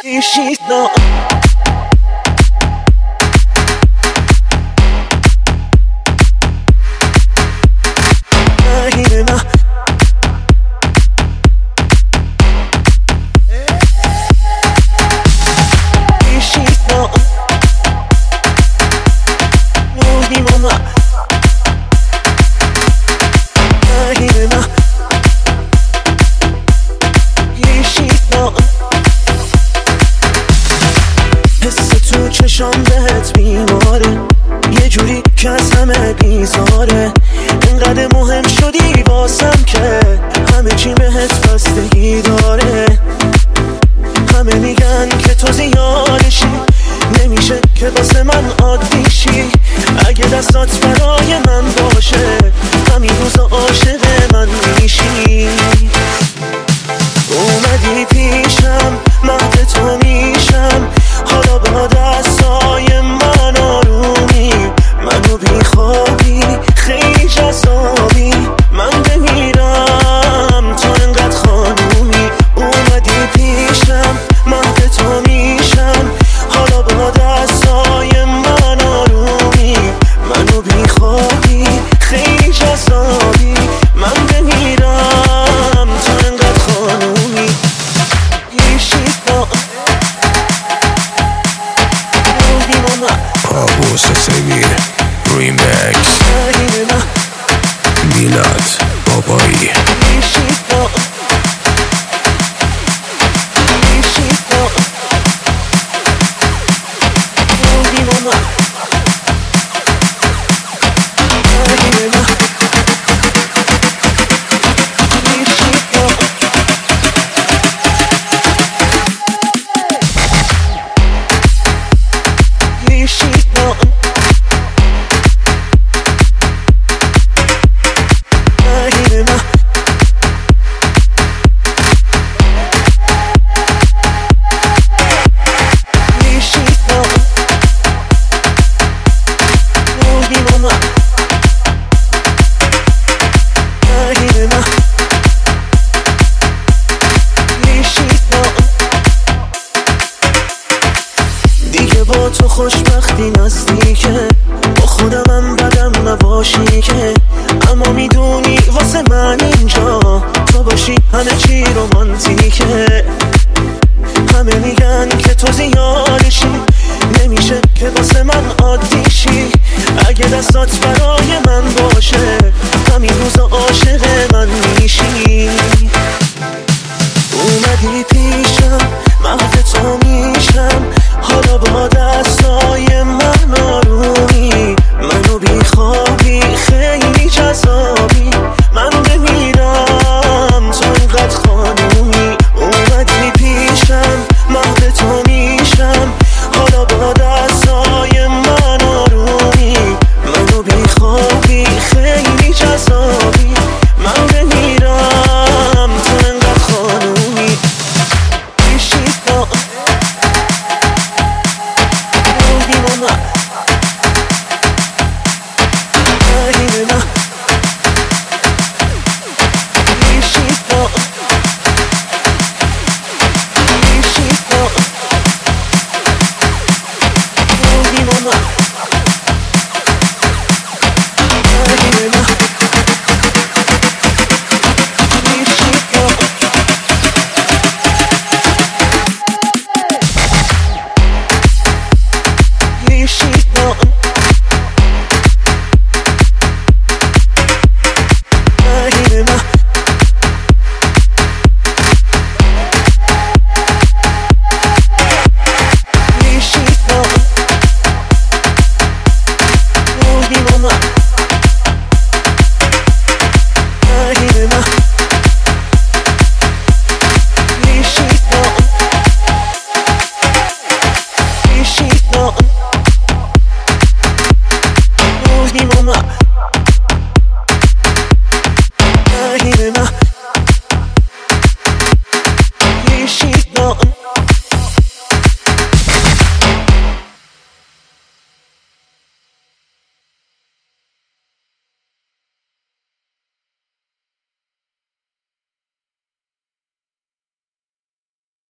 She's not چشام بهت بیماره یه جوری که از همه بیزاره انقدر مهم شدی واسم که همه چی بهت بستگی داره همه میگن که تو زیادشی نمیشه که واسه من عادی شی اگه دستات برای من باشه همین روزا عاشق من میشی اومدی پیشم مهد تو میشم حالا با دستای من آرومی منو بیخوابی خیلی جذابی من بمیرم تو انقدر خانومی اومدی پیشم مهد تو میشم حالا با دستای من آرومی منو بیخوابی خیلی جذابی من بمیرم تو انقدر خانومی پاپوس سویر ریمکس میلاد بابایی با تو خوشبختی نزدیکه با خودمم بدم نباشی که اما میدونی واسه من اینجا تو باشی همه چی رومانتیکه همه میگن که تو زیادشی نمیشه که واسه من عادی شی اگه دستات برای من باشه همین روزا عاشق من میشی اومدی